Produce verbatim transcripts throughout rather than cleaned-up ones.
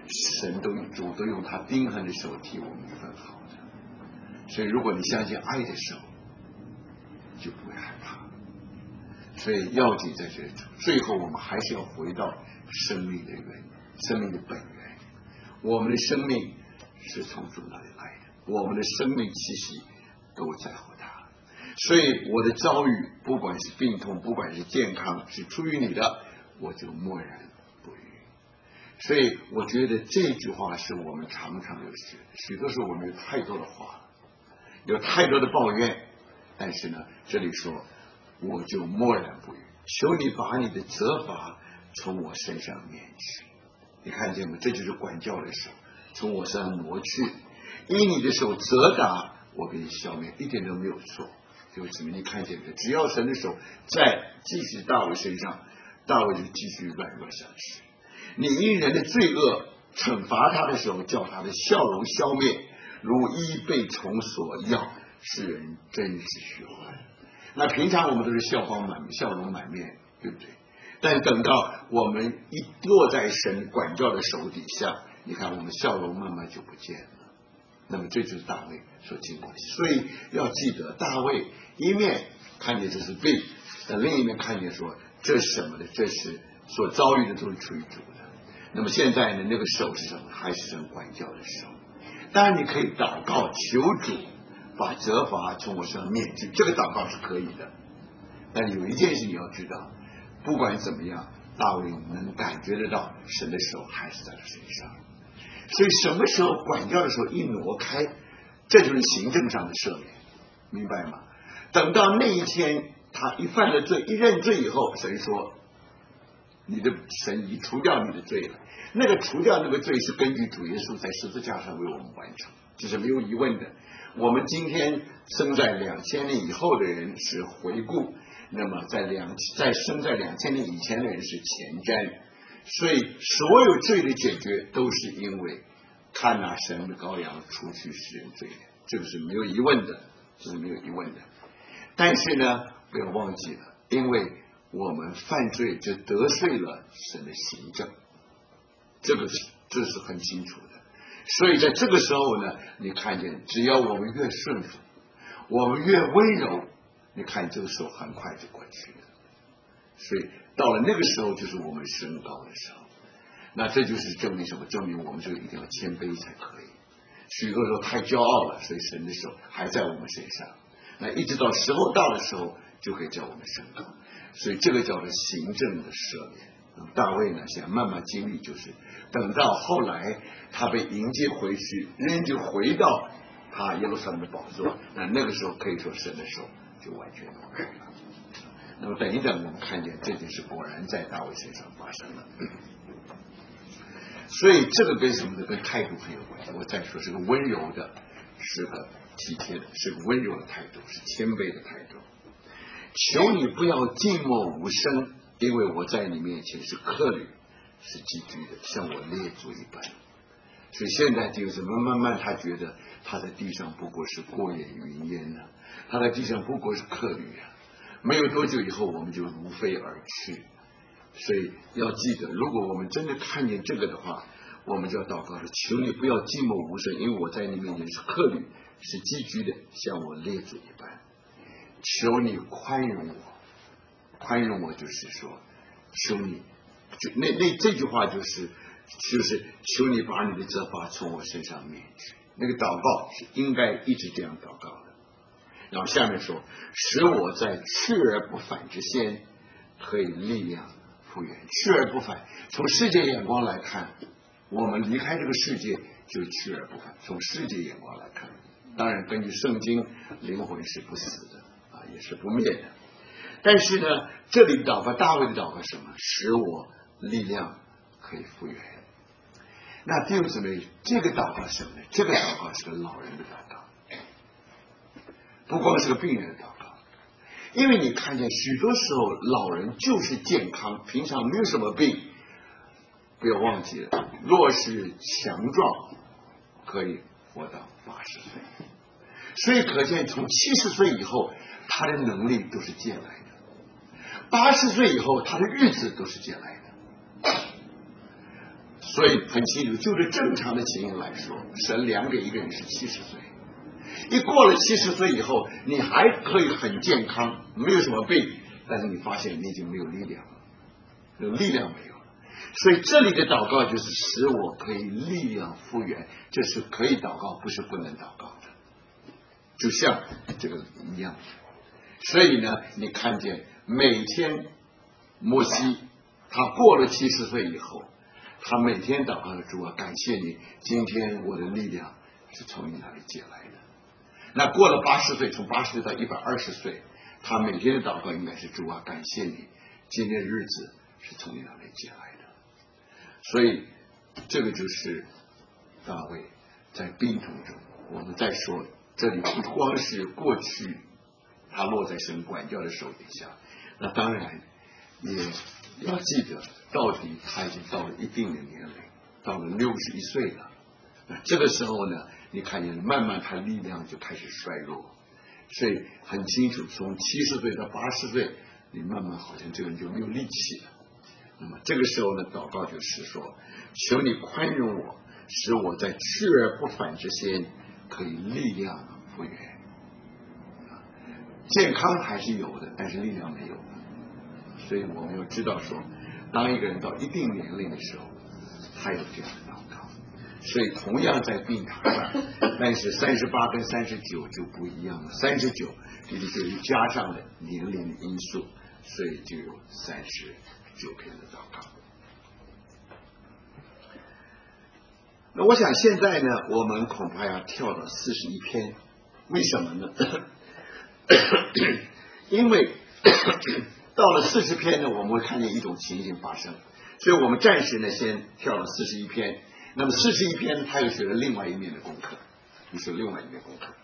神都主都用他钉痕的手替我们一份好的。所以如果你相信爱的手，就不会害怕。所以要紧在这里，最后我们还是要回到生命的源，生命的本源。我们的生命是从主那里来的，我们的生命气息都在乎他。所以我的遭遇，不管是病痛，不管是健康，是出于你的，我就默然不语。所以我觉得这句话是我们常常有学的。许多时候我们有太多的话，有太多的抱怨，但是呢，这里说我就默然不语，求你把你的责罚从我身上免去。你看见吗？这就是管教的手从我身上挪去，因你的手责打我，给你消灭，一点都没有错。就什么？你看见没？只要神的手在继续大卫身上，大卫就继续软弱下去。你因人的罪恶惩罚他的时候，叫他的笑容消灭，如衣被虫所要，使人真是虚幻。那平常我们都是笑光满笑容满面，对不对？但等到我们一落在神管教的手底下，你看我们笑容慢慢就不见了。那么这就是大卫所经过的。所以要记得，大卫一面看见这是病，但另一面看见说这是什么呢？这是所遭遇的都是出于主的。那么现在呢，那个手是什么？还是神管教的手。当然你可以祷告求主把责罚从我身上免去，这个祷告是可以的。但有一件事你要知道，不管怎么样，大卫能感觉得到神的手还是在他身上。所以什么时候管教的时候一挪开，这就是行政上的赦免，明白吗？等到那一天他一犯了罪，一认罪以后，神说你的神已除掉你的罪了。那个除掉那个罪是根据主耶稣在十字架上为我们完成，这是没有疑问的。我们今天生在两千年以后的人是回顾，那么在两在生在两千年以前的人是前瞻。所以所有罪的解决都是因为看那神的羔羊除去世人罪的，这个是没有疑问的，这是没有疑问的。但是呢，不要忘记了，因为我们犯罪就得罪了神的行政，这个是这是很清楚的。所以在这个时候呢，你看见只要我们越顺服，我们越温柔，你看这个时候很快就过去了。所以到了那个时候就是我们升高的时候。那这就是证明什么？证明我们这个一定要谦卑才可以。许多时候太骄傲了，所以神的手还在我们身上。那一直到时候到的时候，就可以叫我们升高。所以这个叫做行政的赦免。大卫呢，现在慢慢经历，就是等到后来他被迎接回去，人就回到他耶路撒冷的宝座，那那个时候可以说神的手就完全挪开了。那么等一等，我们看见这件事果然在大卫身上发生了。所以这个跟什么呢？跟态度很有关系。我再说是个温柔的，是个体贴的，是个温柔的态度，是谦卑的态度。求你不要静默无声，因为我在你面前是客旅，是寄居的，像我列祖一般。所以现在就是慢慢慢他觉得他在地上不过是过眼云烟呢、啊，他在地上不过是客旅啊。没有多久以后我们就如飞而去。所以要记得，如果我们真的看见这个的话，我们就要祷告说，求你不要寂寞无声，因为我在你面前是客旅，是寄居的，像我列祖一般。求你宽容我，宽容我就是说，求你就那那这句话就是就是求你把你的责罚从我身上免去。那个祷告是应该一直这样祷告的。然后下面说，使我在去而不返之先，可以力量复原。去而不返，从世界眼光来看，我们离开这个世界就去而不返。从世界眼光来看，当然根据圣经，灵魂是不死的啊，也是不灭的。但是呢，这里祷告大卫的祷告什么？使我力量可以复原。那弟兄姊妹，这个祷告是什么呢？这个祷告是个老人的祷告，不光是个病人的祷告。因为你看见许多时候老人就是健康，平常没有什么病。不要忘记了，若是强壮可以活到八十岁。所以可见从七十岁以后他的能力都是借来的，八十岁以后他的日子都是借来的。 所以很清楚，就是正常的情形来说，神量给一个人是七十岁，一过了七十岁以后，你还可以很健康，没有什么病，但是你发现你已经没有力量了，有力量没有了。所以这里的祷告就是使我可以力量复原，这是可以祷告，不是不能祷告的，就像这个一样。所以呢，你看见每天摩西他过了七十岁以后，他每天祷告的主啊，感谢你，今天我的力量是从你那里借来的。那过了八十岁，从八十岁到一百二十岁，他每天的祷告应该是主啊，感谢你，今天的日子是从你那里借来的。所以这个就是大卫在病痛中，我们再说，这里不光是过去他落在神管教的手底下，那当然也要记得，到底他已经到了一定的年龄，到了六十一岁了。那这个时候呢，你看见慢慢他力量就开始衰弱，所以很清楚，从七十岁到八十岁，你慢慢好像这个人就没有力气了。那么这个时候呢，祷告就是说，求你宽容我，使我在去而不返之间可以力量复原。健康还是有的，但是力量没有了。所以我们要知道说，当一个人到一定年龄的时候，他有这样的祷告。所以同样在病榻上，但是三十八跟三十九就不一样了。三十九这就是加上了年龄的因素，所以就有三十九篇的祷告。那我想现在呢，我们恐怕要跳到四十一篇，为什么呢？因为到了四十篇呢，我们会看见一种情形发生，所以我们暂时呢先跳了四十一篇。那么四十一篇他又学了另外一面的功课，又是另外一面功课。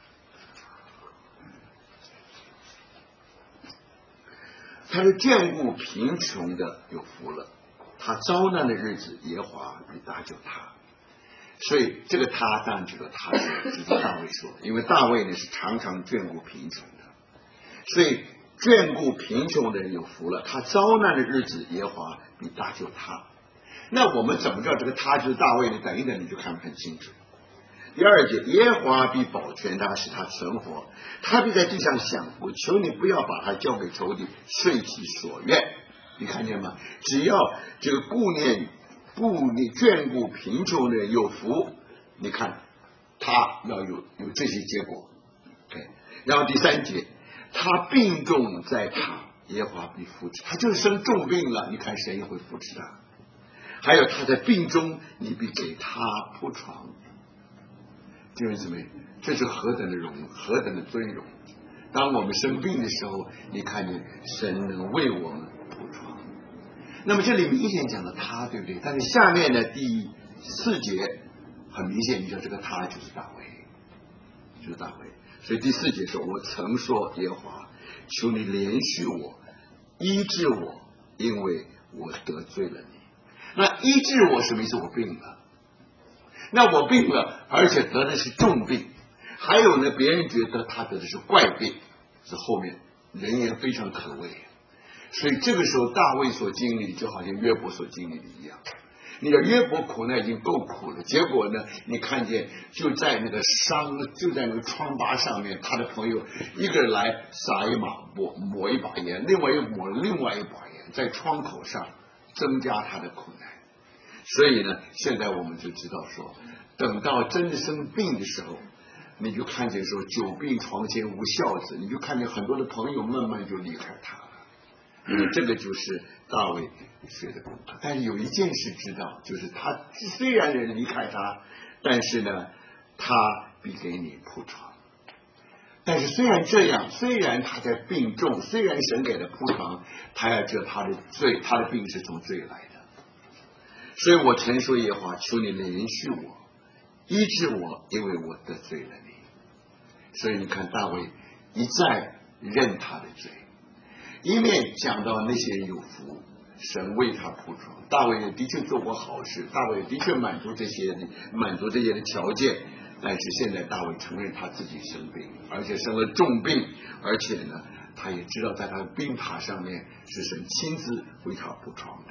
他是眷顾贫穷的有福了，他遭难的日子耶和华必搭救他。所以这个他当然指的他是指的大卫说，因为大卫呢是常常眷顾贫穷的，所以眷顾贫穷的人有福了，他遭难的日子耶和华必搭救他。那我们怎么知道这个他就是大卫呢？等一等你就看得很清楚。第二节，耶和华必保全他，使他存活，他必在地上享福，求你不要把他交给仇敌，遂其所愿。你看见吗？只要这个顾念顾念眷顾贫穷的人有福，你看他要有有这些结果。Okay? 然后第三节，他病重在榻，耶和华必扶持他，就是生重病了，你看神也会扶持他。还有他在病中，你必给他铺床。弟兄姊妹，这是何等的荣，何等的尊荣！当我们生病的时候，你看见神能为我们铺床。那么这里明显讲了他，对不对？但是下面的第四节很明显，你说这个他就是大卫，就是大卫。所以第四节说：“我曾说耶和华，求你怜恤我，医治我，因为我得罪了你。”那医治我什么意思？我病了。那我病了，而且得的是重病，还有呢，别人觉得他得的是怪病，这后面人言非常可畏。所以这个时候大卫所经历就好像约伯所经历的一样。你的约伯苦难已经够苦了，结果呢，你看见就在那个伤，就在那个疮疤上面，他的朋友一个人来撒一把抹抹一把盐，另外又抹了另外一把盐，在窗口上增加他的苦难。所以呢，现在我们就知道说，等到真的生病的时候，你就看见说久病床前无孝子，你就看见很多的朋友慢慢就离开他了。因为这个就是大卫学的功课。但是有一件事知道，就是他虽然人离开他，但是呢，他必给你铺床。但是虽然这样，虽然他在病重，虽然神给了铺床，他要知道他的罪，他的病是从罪来的。所以我曾说耶和华，求你怜恤我，医治我，因为我得罪了你。所以你看大卫一再认他的罪，一面讲到那些人有福，神为他铺床，大卫也的确做过好事，大卫也的确满足这些满足这些的条件，但是现在大卫承认他自己生病，而且生了重病，而且呢他也知道在他的病榻上面是神亲自为他铺床的。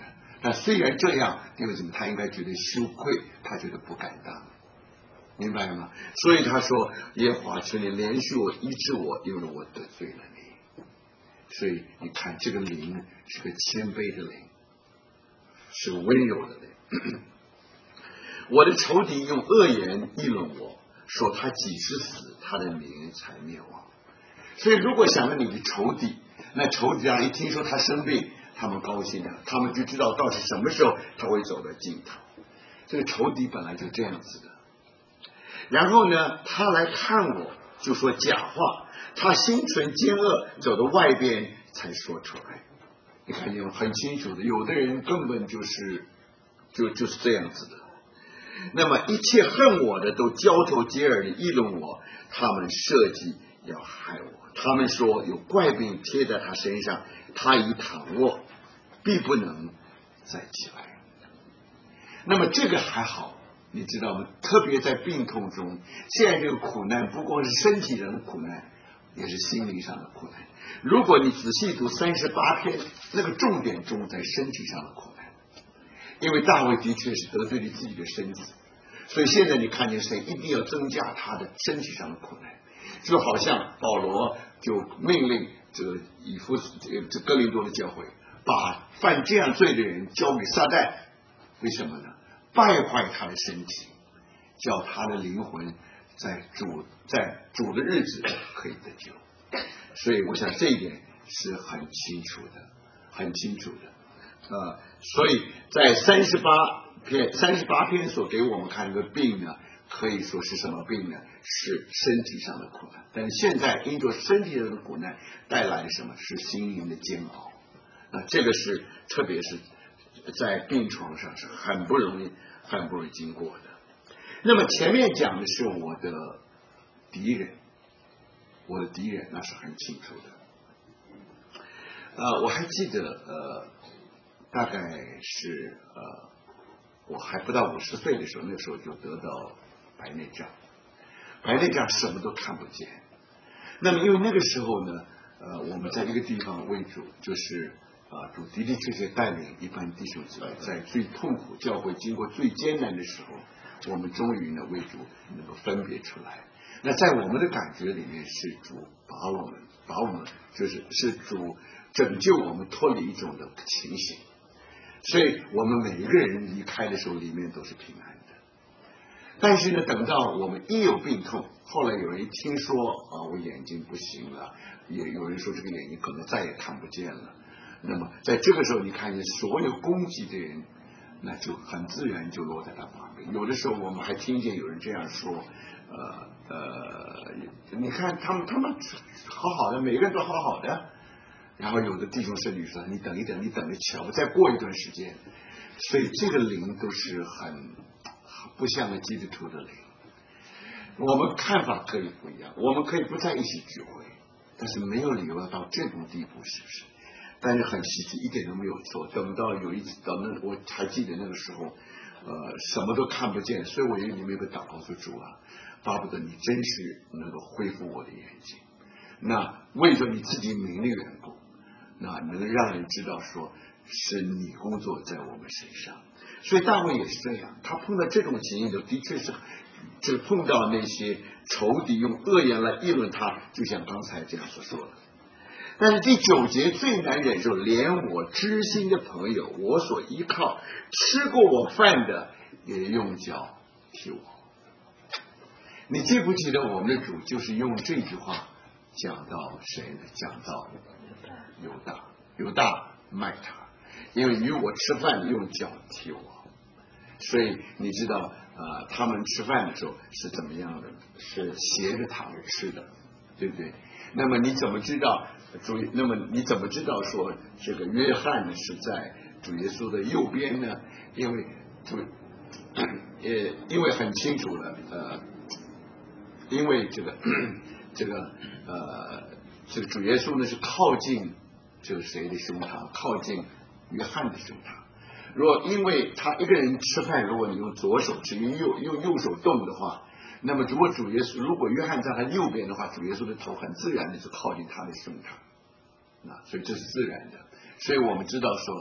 但虽然这样，弟兄姊妹，他应该觉得羞愧，他觉得不敢当，明白了吗？所以他说：“耶和华，求你怜恤我，医治我，因为我得罪了你。”所以你看，这个灵是个谦卑的灵，是个温柔的灵。我的仇敌用恶言议论我，说他几时死，他的名才灭亡。所以，如果想到你的仇敌，那仇敌啊，一听说他生病，他们高兴了，他们就知道到底什么时候他会走到尽头。这个仇敌本来就这样子的。然后呢，他来看我，就说假话，他心存奸恶，走到外边才说出来。你看见很清楚的，有的人根本就是就就是这样子的。那么一切恨我的都交头接耳的议论我，他们设计要害我。他们说有怪病贴在他身上，他已躺卧，必不能再起来。那么这个还好，你知道吗？特别在病痛中，现在这个苦难不光是身体上的苦难，也是心灵上的苦难。如果你仔细读三十八篇，那个重点重在身体上的苦难，因为大卫的确是得罪了自己的身体，所以现在你看见谁一定要增加他的身体上的苦难，就好像保罗就命令这个以弗这哥林多的教会，把犯这样罪的人交给撒旦，为什么呢？败坏他的身体，叫他的灵魂在主在主的日子可以得救。所以我想这一点是很清楚的，很清楚的啊。所以在三十八篇三十八篇所给我们看的病呢，可以说是什么病呢？是身体上的苦难。但是现在因着身体上的苦难带来的什么？是心灵的煎熬。那这个是特别是在病床上是很不容易很不容易经过的。那么前面讲的是我的敌人，我的敌人那是很清楚的。呃，我还记得呃，大概是呃，我还不到五十岁的时候，那时候就得到白内障。白内障什么都看不见。那么因为那个时候呢，呃，我们在一个地方为主，就是啊，主的的确确带领一般弟兄姊妹在最痛苦、教会经过最艰难的时候，我们终于呢为主能够分别出来。那在我们的感觉里面，是主把我们把我们就是是主拯救我们脱离一种的情形，所以我们每一个人离开的时候，里面都是平安的。但是呢，等到我们一有病痛，后来有人听说啊，我眼睛不行了，也有人说这个眼睛可能再也看不见了。那么在这个时候，你看见所有攻击的人，那就很自然就落在他旁边。有的时候我们还听见有人这样说，呃呃，你看他们他们好好的，每个人都好好的，然后有的弟兄甚至说你等一等，你等着瞧，再过一段时间。所以这个灵都是很不像个基督徒的灵。我们看法可以不一样，我们可以不在一起聚会，但是没有理由要到这种地步，是不是？但是很实际，一点都没有错。等到有一次，等那我还记得那个时候，呃，什么都看不见，所以我里面有个祷告说：主啊，巴不得你真是能够恢复我的眼睛。那为着你自己名的缘故，那能让人知道说是你工作在我们身上。所以大卫也是这样，他碰到这种情形的，的确是就碰到那些仇敌用恶言来议论他，就像刚才这样所说的。但是第九节最难忍受，连我知心的朋友，我所依靠吃过我饭的，也用脚踢我。你记不记得我们的主就是用这句话讲到谁呢？讲到犹大，犹大卖他，因为与我吃饭用脚踢我。所以你知道呃，他们吃饭的时候是怎么样的？是斜着躺着吃的，对不对？那么你怎么知道主？那么你怎么知道说这个约翰呢是在主耶稣的右边呢？因为主也因为很清楚了，呃，因为这个这个呃，这个主耶稣呢是靠近这个谁的胸膛？靠近约翰的胸膛。如果因为他一个人吃饭，如果你用左手吃，用右用右手动的话，那么如果主耶稣如果约翰在他右边的话，主耶稣的头很自然的就靠近他的胸膛，那所以这是自然的。所以我们知道说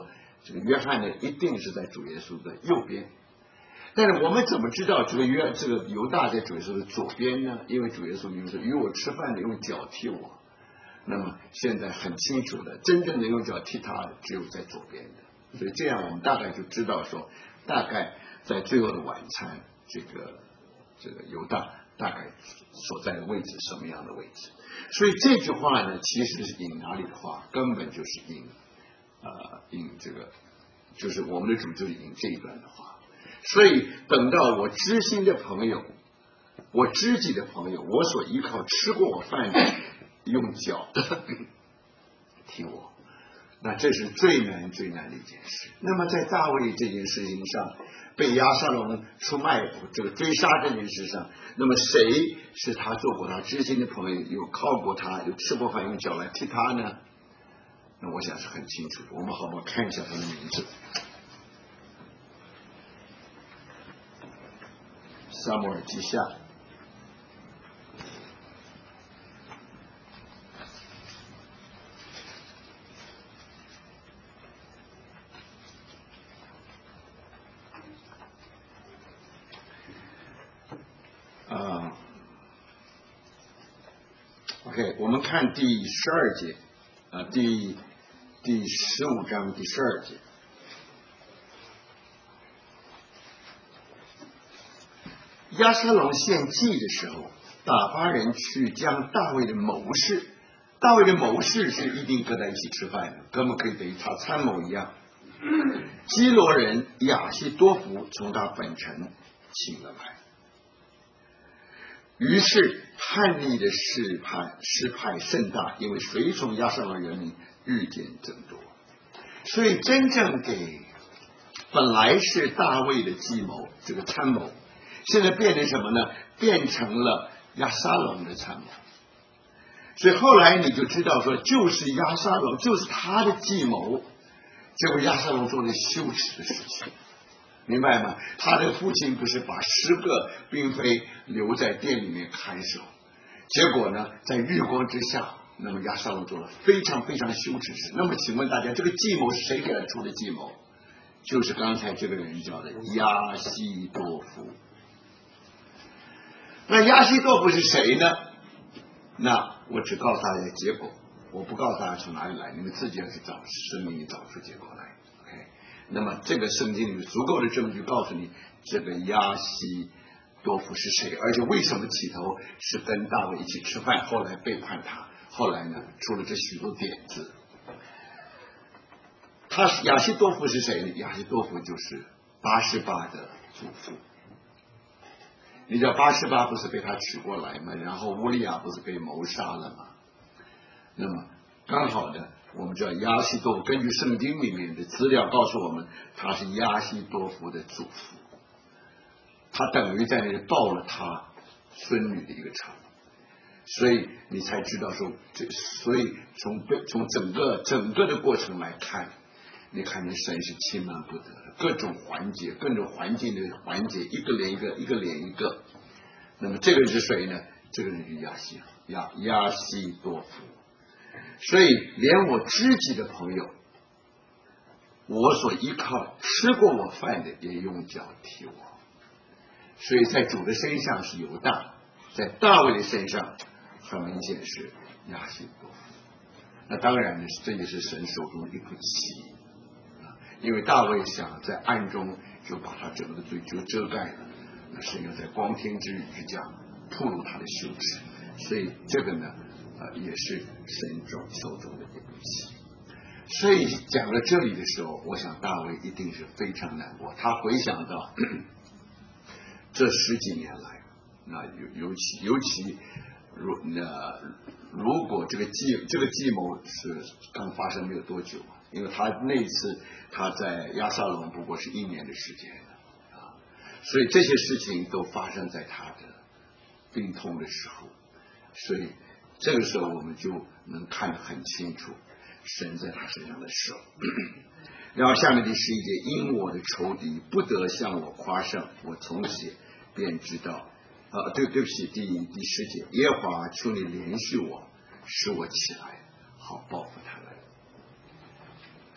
这个约翰呢一定是在主耶稣的右边。但是我们怎么知道这个约这个犹大在主耶稣的左边呢？因为主耶稣就是与我吃饭的用脚踢我。那么现在很清楚的，真正的用脚踢他的只有在左边的。所以这样我们大概就知道说，大概在最后的晚餐，这个这个犹大大概所在的位置什么样的位置。所以这句话呢，其实是引哪里的话，根本就是引呃引这个，就是我们的主就是引这一段的话。所以等到我知心的朋友，我知己的朋友，我所依靠吃过我饭的，用脚踢我，那这是最难最难的一件事。那么在大卫这件事情上，被押沙龙出卖这个追杀这件事上，那么谁是他做过他知心的朋友，有靠过他，有吃过饭用脚来踢他呢？那我想是很清楚的。我们好不好看一下他的名字？撒母耳记下啊 ，OK， 我们看第十二节啊，第第十五章第十二节。押沙龙献祭的时候，打发人去将大卫的谋士，大卫的谋士是一定跟他一起吃饭的，根本可以等于他参谋一样。基罗人亚希多弗从他本城请了来，于是叛逆的事派事派甚大，因为随从押沙龙人民日渐增多，所以真正给本来是大卫的计谋，这个参谋。现在变成什么呢？变成了押沙龙的参谋。所以后来你就知道说，就是押沙龙，就是他的计谋，结果押沙龙做了羞耻的事情，明白吗？他的父亲不是把十个兵妃留在店里面看守，结果呢，在日光之下，那么押沙龙做了非常非常羞耻的事。那么请问大家，这个计谋是谁给他出的计谋？就是刚才这个人叫的亚希多弗。那亚希多弗是谁呢？那我只告诉大家结果，我不告诉大家从哪里来，你们自己要去找圣经里找出结果来。OK， 那么这个圣经里面足够的证据告诉你，这个亚希多弗是谁，而且为什么起头是跟大卫一起吃饭，后来背叛他，后来呢出了这许多点子。他亚希多弗是谁呢？亚希多弗就是八十八的祖父。你知道八十八不是被他娶过来吗？然后乌利亚不是被谋杀了吗？那么刚好的，我们知道亚希多弗根据圣经里面的资料告诉我们，他是亚希多弗的祖父，他等于在那里报了他孙女的一个仇，所以你才知道说，这所以从从整个整个的过程来看，你看见神是轻慢不得的，各种环节各种环境的环节一个连一个一个连一个。那么这个人是谁呢？这个人是亚希亚亚希多弗。所以连我知己的朋友，我所依靠吃过我饭的也用脚踢我。所以在主的身上是犹大，在大卫的身上很明显是亚希多弗。那当然呢，这也是神手中的一步棋，因为大卫想在暗中就把他整个的罪就遮盖了，那神要在光天之日之下暴露他的羞耻，所以这个呢，呃，也是神手手中的一步棋。所以讲到这里的时候，我想大卫一定是非常难过，他回想到咳咳这十几年来，那尤尤其尤其如那如果这个计这个计谋是刚发生没有多久，因为他那一次他在押沙龙不过是一年的时间啊，所以这些事情都发生在他的病痛的时候，所以这个时候我们就能看得很清楚神在他身上的手。然后下面第十一节，因我的仇敌不得向我夸胜，我从此便知道啊，对对不起，第第十节，耶和华求你怜恤我，使我起来，好报复他们。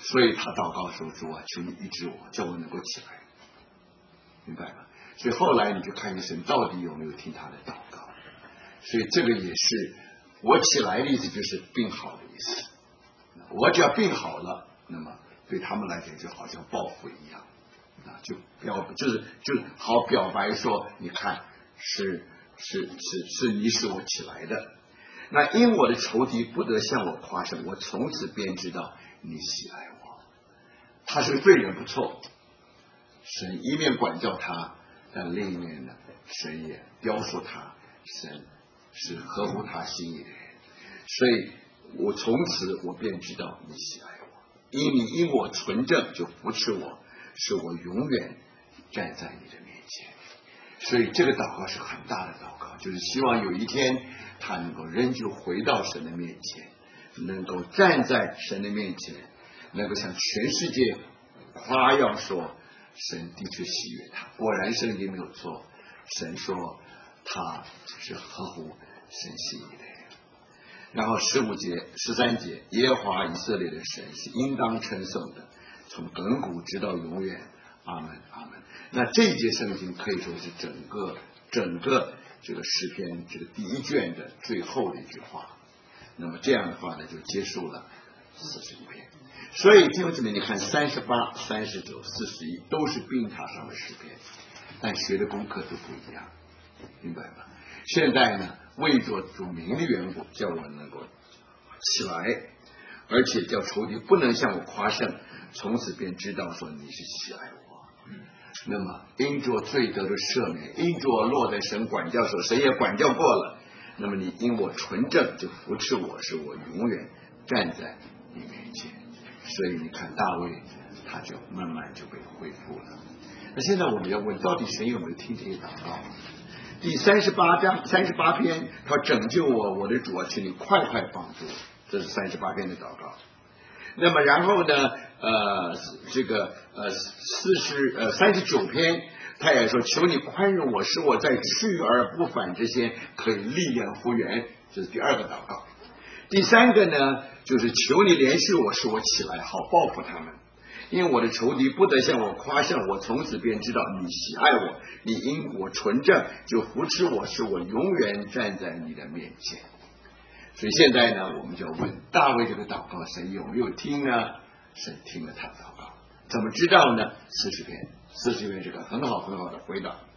所以他祷告说：“主啊，求你医治我，叫我能够起来。”明白吗？所以后来你就看见神到底有没有听他的祷告。所以这个也是我起来的意思，就是病好的意思。我只要病好了，那么对他们来讲就好像报复一样啊，就表就是就好表白说，你看是是是是你使我起来的。那因我的仇敌不得向我夸胜，我从此便知道你喜爱我。他是个罪人不错，神一面管教他，但另一面呢，神也雕塑他，神是合乎他心意的人。所以我从此我便知道你喜爱我，因你因我纯正就扶持我，使我永远站在你的面前。所以这个祷告是很大的祷告，就是希望有一天他能够仍旧回到神的面前，能够站在神的面前，能够向全世界夸耀说神的确喜悦他。果然圣经没有错，神说他是合乎神心意的人。然后十五节十三节，耶和华以色列的神是应当称颂的，从亘古直到永远，阿门阿门。那这一节圣经可以说是整个整个这个诗篇这个第一卷的最后的一句话。那么这样的话呢，就结束了四十一篇。所以弟兄姊妹，你看三十八、三十九、四十一都是病榻上的诗篇，但学的功课都不一样，明白吗？现在呢，为着主名的缘故，叫我能够起来，而且叫仇敌不能向我夸胜，从此便知道说你是喜爱我。那么因着罪得的赦免，因着落在神管教手，神也管教过了，那么你因我纯正就扶持我，使我永远站在你面前。所以你看大卫他就慢慢就被恢复了。那现在我们要问，到底神有没有听这些祷告？第三十八章三十八篇，他拯救我，我的主啊，请你快快帮助我。这是三十八篇的祷告。那么然后呢，呃，这个呃四十呃三十九篇，他也说求你宽容我，使我在去而不返之间可以力量复原。这是第二个祷告。第三个呢，就是求你怜恤我，使我起来，好报复他们。因为我的仇敌不得向我夸胜，我从此便知道你喜爱我，你因我纯正就扶持我，使我永远站在你的面前。所以现在呢，我们就要问大卫这个祷告神有没有听呢？神听了他的祷告，怎么知道呢？四十篇四十篇这个很好很好的回答。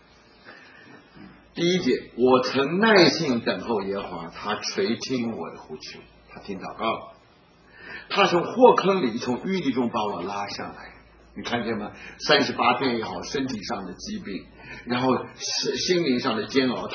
第一节，我曾耐心等候耶和华，他垂听我的呼求，他听祷告，他从祸坑里从淤泥中把我拉上来。你看见吗？三十八篇也好，身体上的疾病，然后心灵上的煎熬，